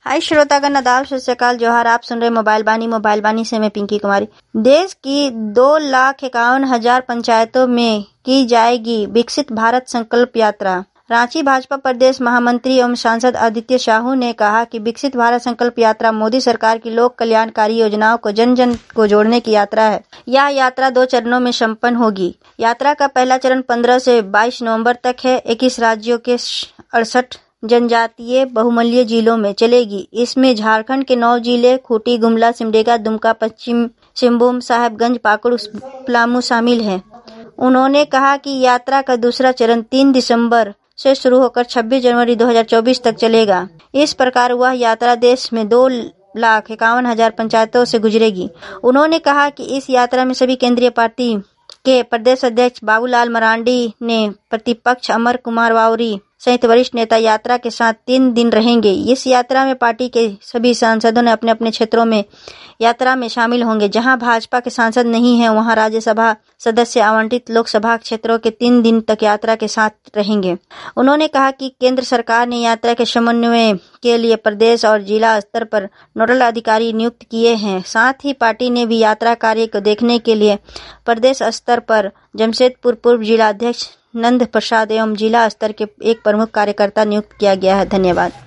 हाय श्रोतागण, आदाब, सत श्री अकाल, जोहार। आप सुन रहे मोबाइल बानी से मैं पिंकी कुमारी। देश की 2,51,000 पंचायतों में की जाएगी विकसित भारत संकल्प यात्रा। रांची भाजपा प्रदेश महामंत्री एवं सांसद आदित्य साहू ने कहा कि विकसित भारत संकल्प यात्रा मोदी सरकार की लोक कल्याणकारी योजनाओं को जन जन को जोड़ने की यात्रा है। यह यात्रा 2 चरणों में संपन्न होगी। यात्रा का पहला चरण 15 से 22 नवंबर तक है। 21 राज्यों के 68 जनजातीय बहुमूल्य जिलों में चलेगी। इसमें झारखंड के 9 जिले खूंटी, गुमला, सिमडेगा, दुमका, पश्चिम सिंहभूम, साहेबगंज, पाकुड़, पलामू शामिल हैं। उन्होंने कहा कि यात्रा का दूसरा चरण 3 दिसंबर से शुरू होकर 26 जनवरी 2024 तक चलेगा। इस प्रकार वह यात्रा देश में 2,51,000 पंचायतों से गुजरेगी। उन्होंने कहा कि इस यात्रा में सभी केंद्रीय पार्टी के प्रदेश अध्यक्ष बाबूलाल मरांडी ने प्रतिपक्ष अमर कुमार वाउरी सहित वरिष्ठ नेता यात्रा के साथ 3 दिन रहेंगे। इस यात्रा में पार्टी के सभी सांसदों ने अपने अपने क्षेत्रों में यात्रा में शामिल होंगे। जहां भाजपा के सांसद नहीं हैं, वहां राज्यसभा सदस्य आवंटित लोकसभा क्षेत्रों के 3 दिन तक यात्रा के साथ रहेंगे। उन्होंने कहा कि केंद्र सरकार ने यात्रा के समन्वय के लिए प्रदेश और जिला स्तर पर नोडल अधिकारी नियुक्त किए हैं। साथ ही पार्टी ने भी यात्रा कार्य को देखने के लिए प्रदेश स्तर पर जमशेदपुर पूर्व जिलाध्यक्ष नंद प्रसाद एवं जिला स्तर के एक प्रमुख कार्यकर्ता नियुक्त किया गया है। धन्यवाद।